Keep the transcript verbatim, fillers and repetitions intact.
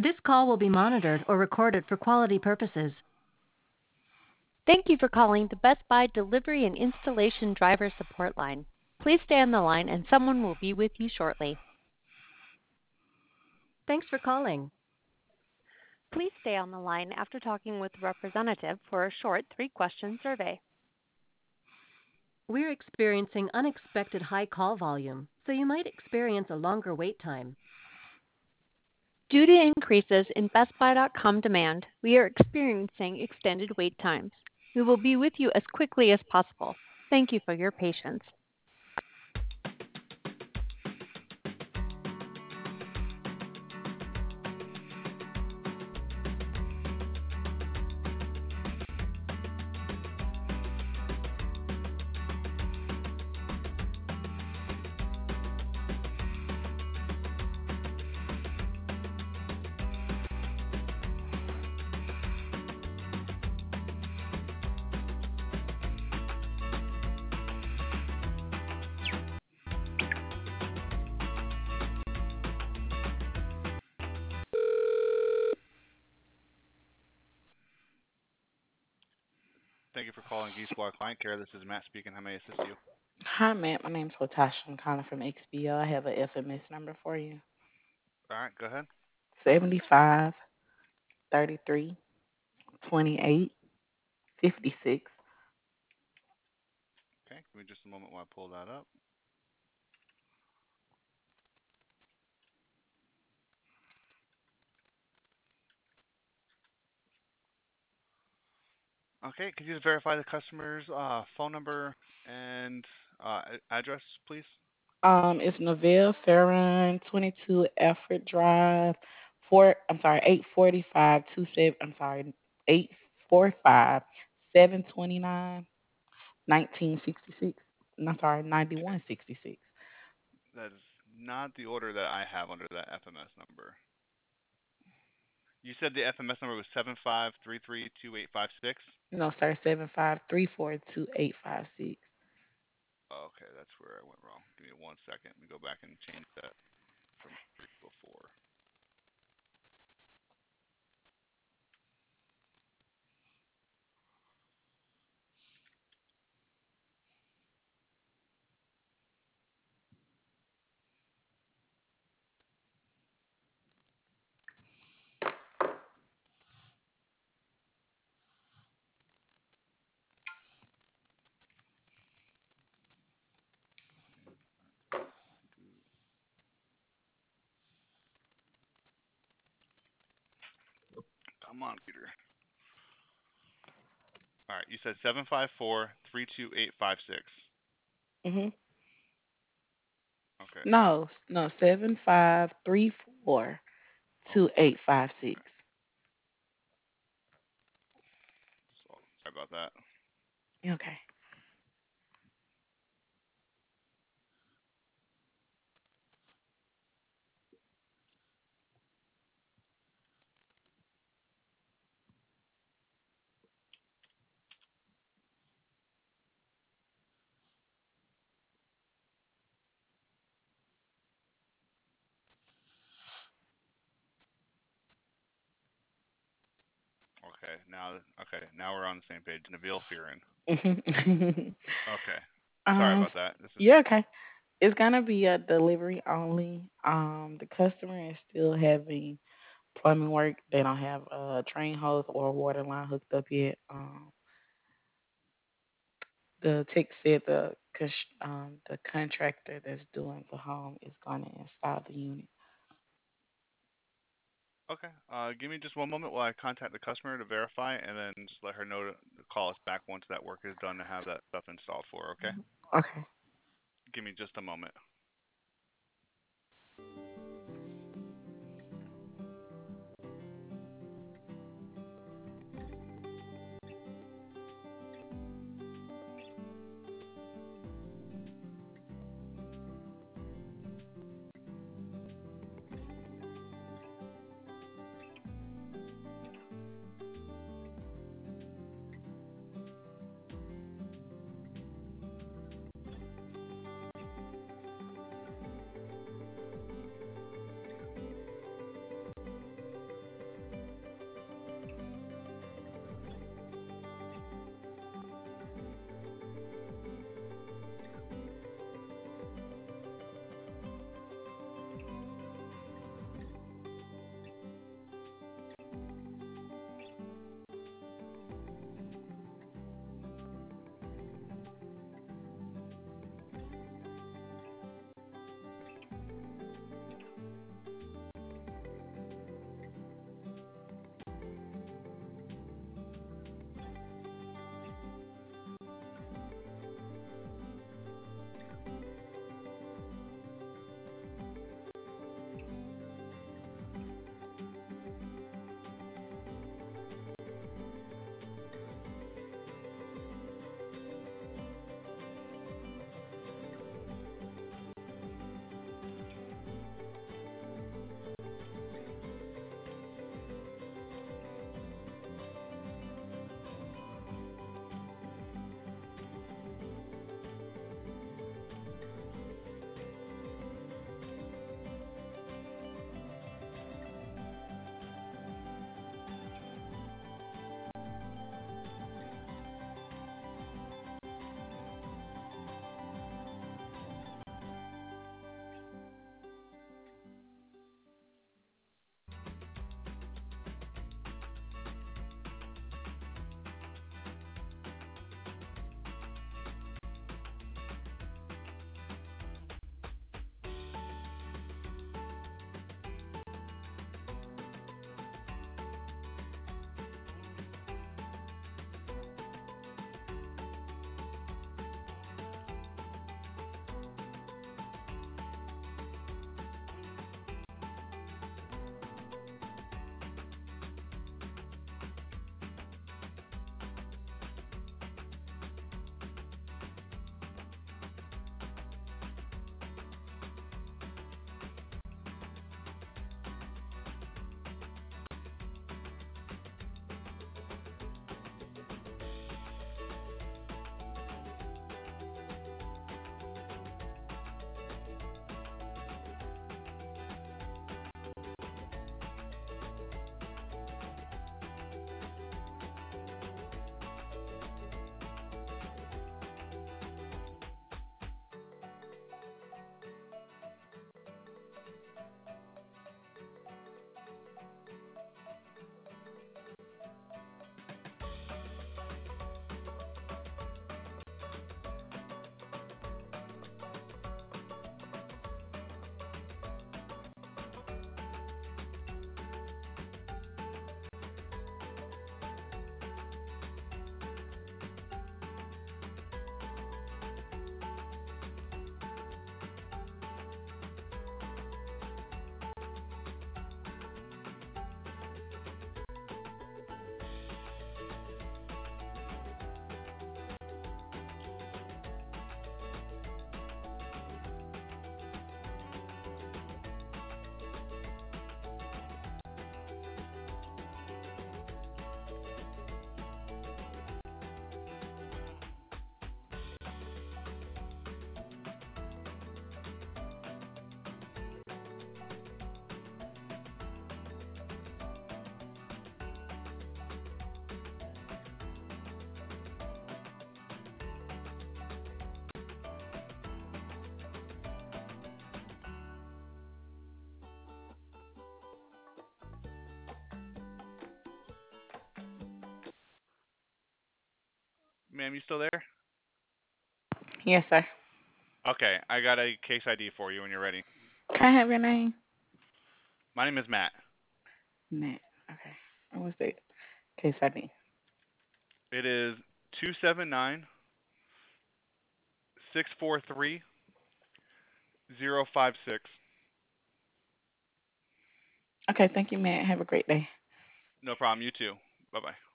This call will be monitored or recorded for quality purposes. Thank you for calling the Best Buy Delivery and Installation Driver Support Line. Please stay on the line and someone will be with you shortly. Thanks for calling. Please stay on the line after talking with the representative for a short three-question survey. We're experiencing unexpected high call volume, so you might experience a longer wait time. Due to increases in Best Buy dot com demand, we are experiencing extended wait times. We will be with you as quickly as possible. Thank you for your patience. Thank you for calling Geesewater Client Care. This is Matt speaking. How may I assist you? Hi, Matt. My name's Latasha. I'm calling from X B O. I have a F M S number for you. All right, go ahead. Seventy-five, thirty-three, twenty-eight, fifty-six. Okay, give me just a moment while I pull that up. Okay, could you just verify the customer's uh, phone number and uh, a- address, please? Um, it's Neville Farron, twenty-two Effort Drive, four. I'm sorry, eight forty-five, two seven. I'm sorry, eight four five, seven twenty-nine, nineteen sixty-six. I'm sorry, Okay, ninety-one sixty-six. that is not the order that I have under that F M S number. You said the F M S number was seven five three three two eight five six. No, sir, seven five three four two eight five six. Okay, that's where I went wrong. Give me one second. Let me go back and change that from before. Come on, Peter. All right, you said seven five four three two eight five six. Mhm. Okay. No, no, seven five three four two eight five six. So, sorry about that. Okay. Okay, now okay, now we're on the same page. Nabil Fearon. Mhm. Okay. Sorry um, about that. This is yeah, okay. It's gonna be a delivery only. Um, the customer is still having plumbing work. They don't have a drain hose or a water line hooked up yet. Um, the tech said the cons- um the contractor that's doing the home is gonna install the unit. okay. Uh, give me just one moment while I contact the customer to verify, and then just let her know to to call us back once that work is done to have that stuff installed for her. Okay. Okay. Give me just a moment. Ma'am, you still there? Yes, sir. Okay, I got a case I D for you when you're ready. Can I have your name? My name is Matt. Matt. Okay. What was the case I D? It is two seven nine six four three zero five six. Okay, thank you, Matt. Have a great day. No problem. You too. Bye bye.